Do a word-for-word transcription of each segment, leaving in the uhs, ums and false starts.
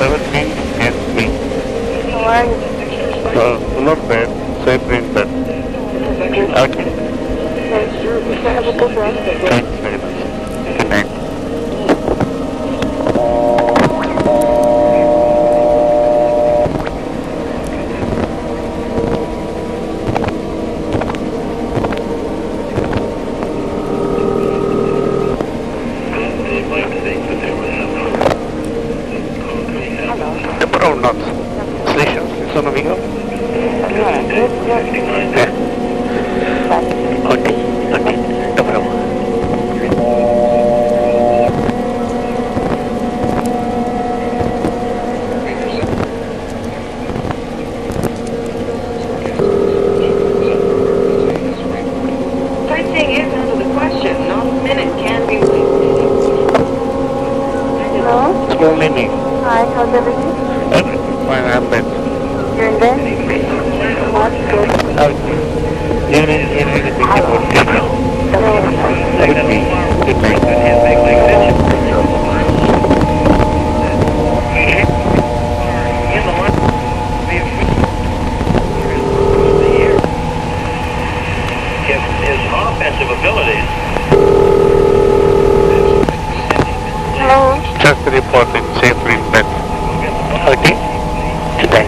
seventeen S B. How are you? Uh, not bad. Safely in bed. Okay. Yes, have a good rest. Thanks very much. Good night. The brown nuts. Station. Sono amigo? Eh. Ok, ok. Dobro. Sightseeing is out of the question. Not a minute can be wasted. Hello? Small mini. Hi, how's everything? Everything fine. I'm bed. You're in bed? That's good. Okay. You need, you need anything about it? Good night. Good night. His offensive abilities. Hello? Just reporting safely in bed. Okay? Good night.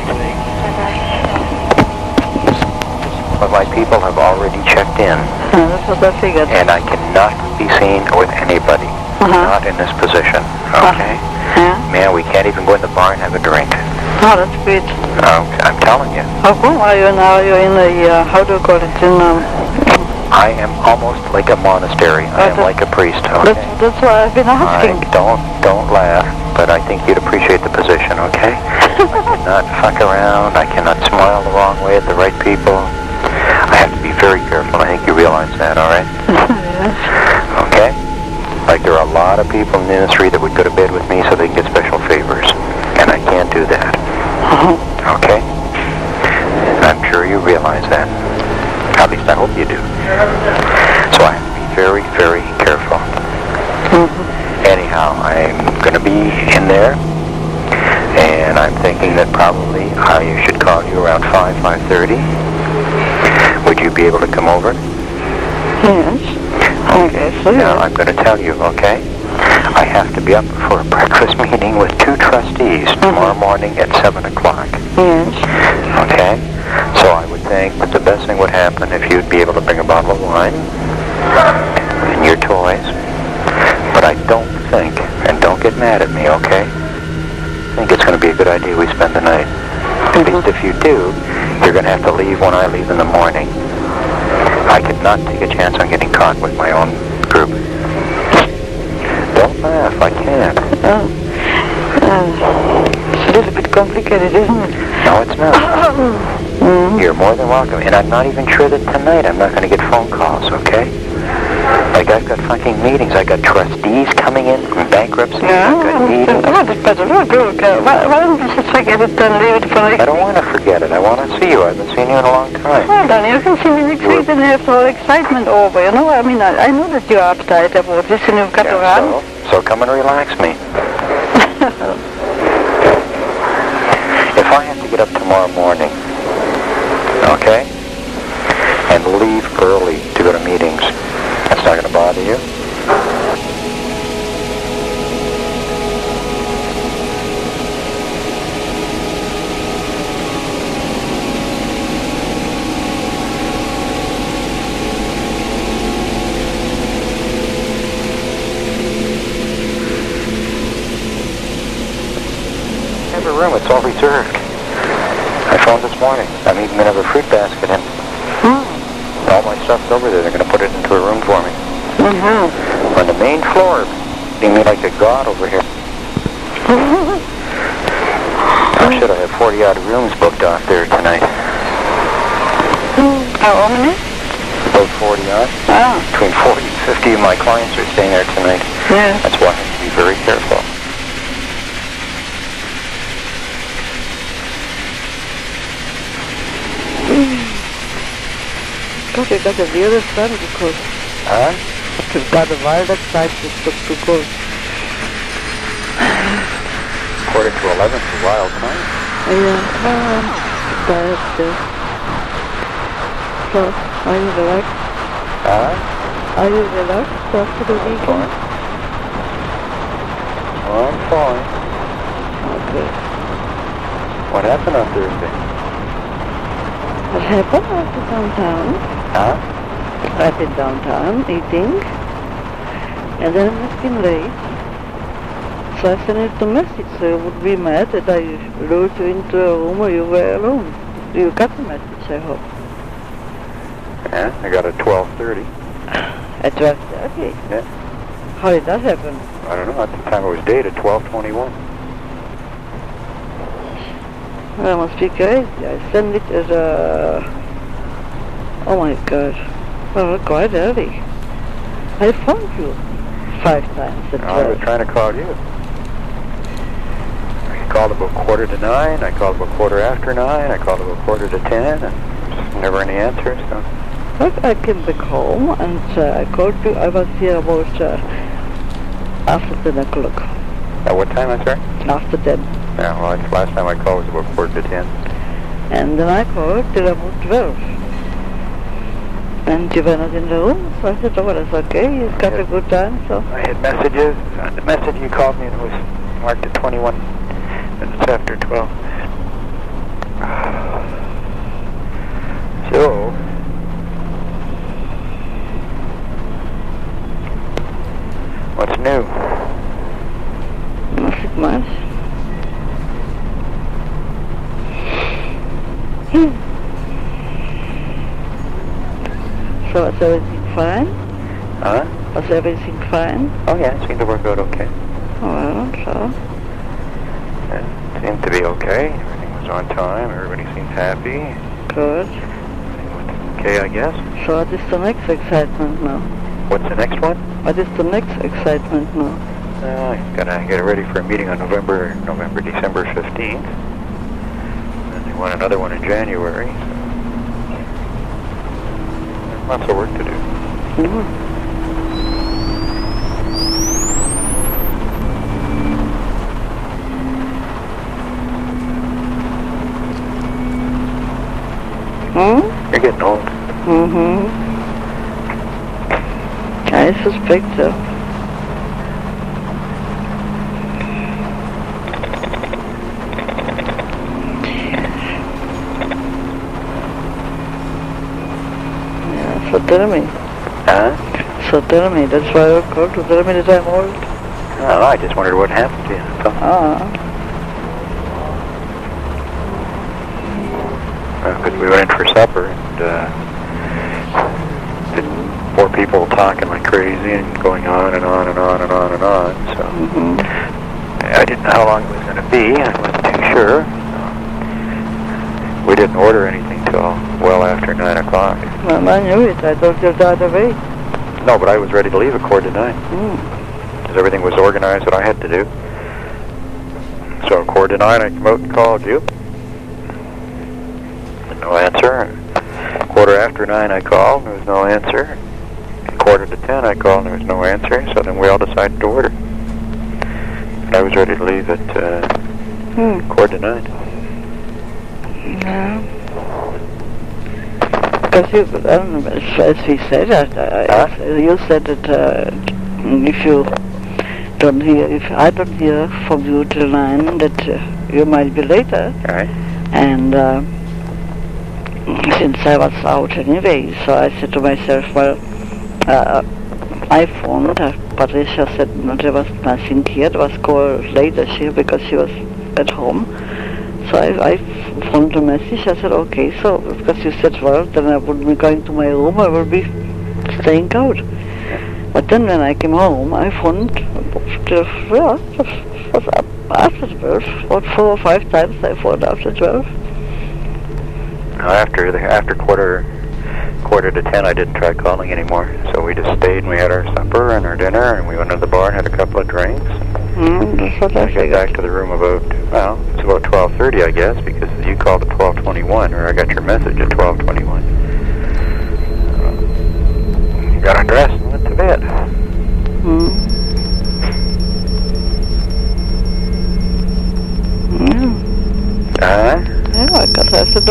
But my people have already checked in, Yeah, that's what I figured. and I cannot be seen with anybody. Uh-huh. Not in this position. Okay? Yeah? Man, we can't even go in the bar and have a drink. Oh, that's great. Um, I'm telling you, How come are you now? You're in the, uh, how do you call it? In, um, I am almost like a monastery. I am Okay. like a priest. that's, Okay? that's why I've been asking. I don't don't laugh, but I think you'd appreciate the position. Okay? I cannot fuck around. I cannot smile the wrong way at the right people. I have to be very careful. I think you realize that. All right? Yes. Okay? Like there are a lot of people in the industry that would go to bed with me so they can get special favors. And I can't do that. Uh-huh. Okay? And I'm sure you realize that. At least I hope you do. So I have to be very, very careful. Mm-hmm. Anyhow, I'm going to be in there. And I'm thinking that probably I should call you around five, five thirty. Would you be able to come over? Yes. Okay. Okay, so Now, yes. I'm going to tell you, okay? I have to be up for a breakfast meeting with two trustees tomorrow morning at seven o'clock. Yes. Okay? So I would think that the best thing would happen if you'd be able to bring a bottle of wine and your toys. But I don't think, and don't get mad at me, okay? I think it's going to be a good idea we spend the night. At least if you do, you're going to have to leave when I leave in the morning. I could not take a chance on getting caught with my own group. Don't laugh, I can't. Uh, uh, it's a little bit complicated, isn't it? No, it's not. Mm-hmm. You're more than welcome. And I'm not even sure that tonight I'm not going to get phone calls, okay? Like I've got fucking meetings. I got trustees coming in from bankruptcy. Yeah, I've got meetings. what is better? Look, look, uh, why, why don't you just forget it and leave it for next I don't want to forget it. I want to see you. I haven't seen you in a long time. Well, then you can see me next week and have the whole excitement over, you know? I mean, I, I know that you're uptight about this and you've got to Yeah, run. so, so come and relax me. If I have to get up tomorrow morning, okay, and leave early to go to meetings, that's not going to bother you? I have a room. It's all reserved. I phoned this morning. I'm even going to have a fruit basket in. Hmm. All my stuff's over there. They're going to put it into a room for me. Mm-hmm. On the main floor. Seeing me like a god over here. Oh shit, I have forty odd rooms booked off there tonight. How many? About forty odd. Ah, Between forty and fifty of my clients are staying there tonight. yes. That's why I have to be very careful. God, you got the weirdest sun because Huh? you've got the wildest sight just look too cold. quarter to eleven is a wild time. Yeah, well, I'm tired still. So, are you relaxed? Huh? Are you relaxed after the weekend? Oh, I'm fine. Okay. What happened on Thursday? What happened? I was downtown. Huh? I've been downtown eating, and then it's been late. So I sent it a message, so you would be mad that I lured you into a room where you were alone. You got the message, I hope. Yeah, I got it at twelve thirty. At twelve thirty? Yeah. How did that happen? I don't know, at the time it was dated, twelve twenty-one. Well, I must be crazy. I sent it as a... Oh my God. Well, quite early. I phoned you five times at No, I was twelve. trying to call you. I called about quarter to nine, I called about quarter after nine, I called about quarter to ten, and never any answer, so... But I came back home and uh, I called you. I was here about uh, after ten o'clock. At what time, I'm sorry? After ten. Yeah, well, I- last time I called was about quarter to ten. And then I called till about twelve. And you were not in the room, so I said, oh, well, that's okay. You've got Yeah. a good time, so... I had messages, on the message you called me, and it was marked at twenty-one minutes after twelve. So... What's new? Nothing much. Hmm. So was everything fine? Huh? Was everything fine? Oh yeah, it seemed to work out okay. Well, so... It seemed to be okay. Everything was on time. Everybody seemed happy. Good. Everything was okay, I guess. So what is the next excitement now? What's the next one? What is the next excitement now? Uh, I gotta get ready for a meeting on November, November, December fifteenth. And they want another one in January. So lots of work to do. Mm-hmm. Hmm? You're getting old. Mm-hmm. I suspect so. Yeah, so tell me. Huh? So tell me, that's why I called to tell me that I'm old. I don't know, I just wondered what happened to you. So, Ah. because we went in for supper and uh, the four people talking like crazy and going on and on and on and on and on. So Mm-hmm. I didn't know how long it was going to be. I wasn't too sure. So we didn't order anything till well after nine o'clock. Well, I knew it. I thought you'd died away. No, but I was ready to leave at quarter to nine Mm. because everything was organized that I had to do. So at quarter to nine, I came out and called you. No answer. Quarter after nine, I called. There was no answer. Quarter to ten, I called. And there was no answer. So then we all decided to order. And I was ready to leave at uh, Hmm. quarter to nine. Yeah. Because you, I don't know, as, as we said, I, I, Huh? you said that uh, if you don't hear, if I don't hear from you till nine, that uh, you might be later. All right. And uh, since I was out anyway, so I said to myself, well, uh, I phoned, uh, Patricia said no, there was nothing here, it was called later she, because she was at home. So I, I phoned a message, I said, okay, so, because you said, well, then I wouldn't be going to my room, I will be staying out. But then when I came home, I phoned, just, well, just, just after twelve, about four or five times I phoned after twelve. Now after the after quarter quarter to ten, I didn't try calling anymore. So we just stayed and we had our supper and our dinner, and we went to the bar and had a couple of drinks. Mm, that's what I I got figured. back to the room about, well, it's about twelve thirty, I guess, because you called at twelve twenty-one, or I got your message at twelve twenty-one. Uh, got undressed and went to bed. Mm.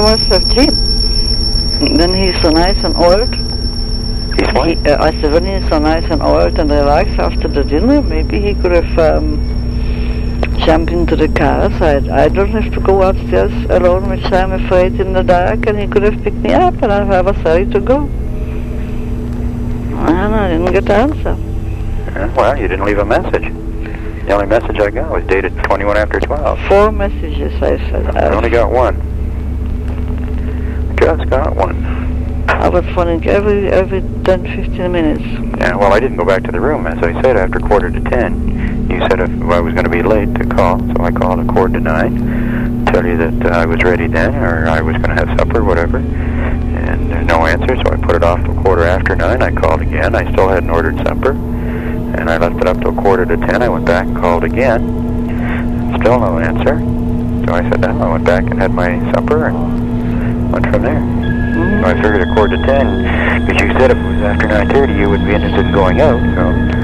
wants to have tea. Then he's so nice and old. He's what? He, uh, I said, when he's so nice and old and relaxed after the dinner, maybe he could have um, jumped into the car. So I, I don't have to go upstairs alone, which I'm afraid in the dark, and he could have picked me up, and I was ready to go. And I didn't get the answer. Yeah, well, you didn't leave a message. The only message I got was dated twenty-one after twelve. Four messages, I said. I only got one. Just got one. I was phoning every every ten, fifteen minutes. Yeah, well, I didn't go back to the room, as I said, after quarter to ten. You said if I was going to be late to call, so I called at quarter to nine, tell you that uh, I was ready then, or I was going to have supper, whatever. And uh, no answer, so I put it off till quarter after nine. I called again. I still hadn't ordered supper. And I left it up till quarter to ten. I went back and called again. Still no answer. So I said, no, I went back and had my supper and went from there. Mm-hmm. So I figured at quarter to ten, because you said if it was after nine thirty, you would be interested in going out, so...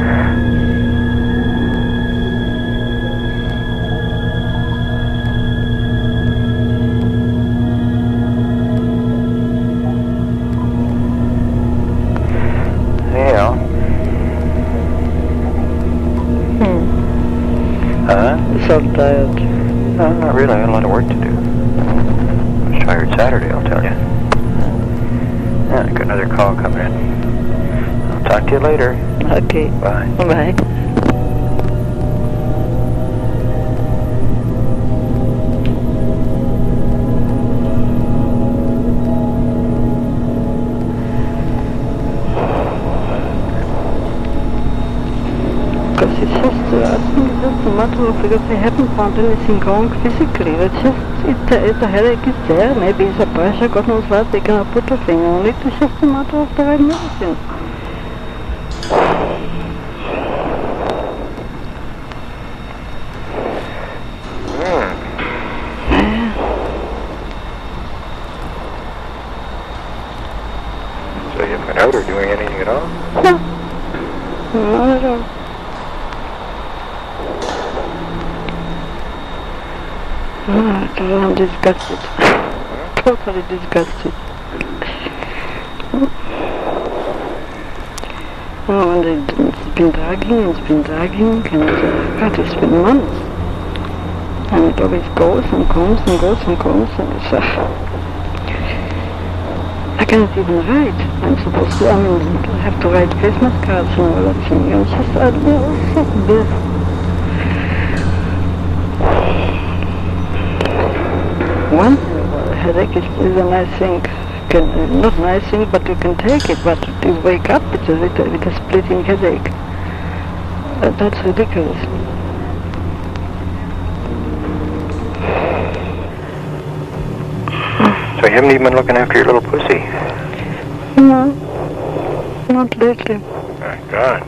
Yeah. Hmm. Huh? So tired. No, not really. I had a lot of work to do. I was tired Saturday, I'll tell you. Yeah, I got another call coming in. I'll talk to you later. Okay. Bye. Bye. Because it's just, uh, I think it's just a matter of, because they haven't found anything wrong physically. It's just, it, uh, it, the headache is there. Maybe it's a pressure, God knows what, they cannot put a finger on it. It's just a matter of the right medicine. So you haven't been out or doing anything at all? No. Not at all. Oh, I'm disgusted. Totally disgusted. Oh, and it, it's been dragging, it's been dragging, and uh, God, it's been months. And it always goes and comes and goes and comes, and it's, uh, I cannot even write. I'm supposed to, I mean, I have to write Christmas cards and all that thing. And it's just, I don't know, it's so big. One headache is, is a nice thing. Can, uh, not nice thing, but you can take it. But you wake up with a, with a, with a splitting headache. Uh, that's ridiculous. So you haven't even been looking after your little pussy? No, not lately. My God.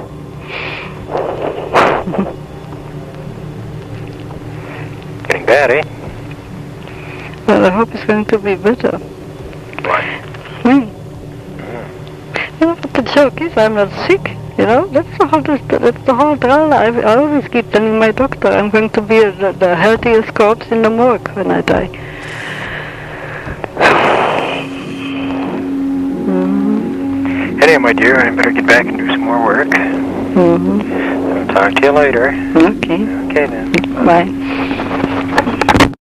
Getting bad, eh? Well, I hope it's going to be better. Why? Me. Mm. You know what the joke is? I'm not sick. You know, that's the whole, that's the whole drama. I, I always keep telling my doctor I'm going to be the, the healthiest corpse in the morgue when I die. Mm-hmm. Anyway, my dear, I better get back and do some more work. Mm-hmm. I'll talk to you later. Okay. Okay, then. Bye.